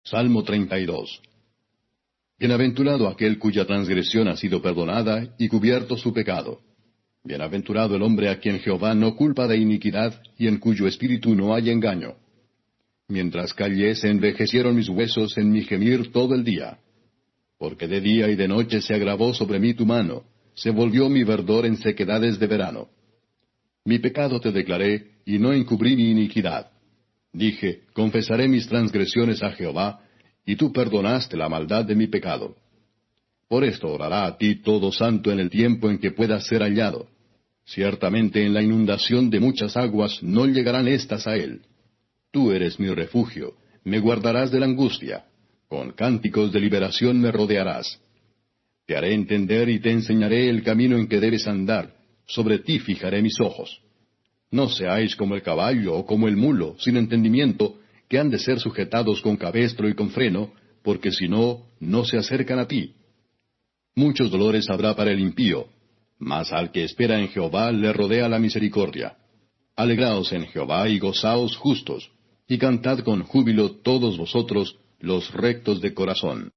Salmo 32. Bienaventurado aquel cuya transgresión ha sido perdonada y cubierto su pecado. Bienaventurado el hombre a quien Jehová no culpa de iniquidad y en cuyo espíritu no hay engaño. Mientras callé se envejecieron mis huesos en mi gemir todo el día. Porque de día y de noche se agravó sobre mí tu mano, se volvió mi verdor en sequedades de verano. Mi pecado te declaré, y no encubrí mi iniquidad. Dije, confesaré mis transgresiones a Jehová, y tú perdonaste la maldad de mi pecado. Por esto orará a ti todo santo en el tiempo en que puedas ser hallado. Ciertamente en la inundación de muchas aguas no llegarán éstas a él. Tú eres mi refugio, me guardarás de la angustia. Con cánticos de liberación me rodearás. Te haré entender y te enseñaré el camino en que debes andar. Sobre ti fijaré mis ojos. No seáis como el caballo o como el mulo, sin entendimiento, que han de ser sujetados con cabestro y con freno, porque si no, no se acercan a ti. Muchos dolores habrá para el impío, mas al que espera en Jehová le rodea la misericordia. Alegraos en Jehová y gozaos justos, y cantad con júbilo todos vosotros, los rectos de corazón.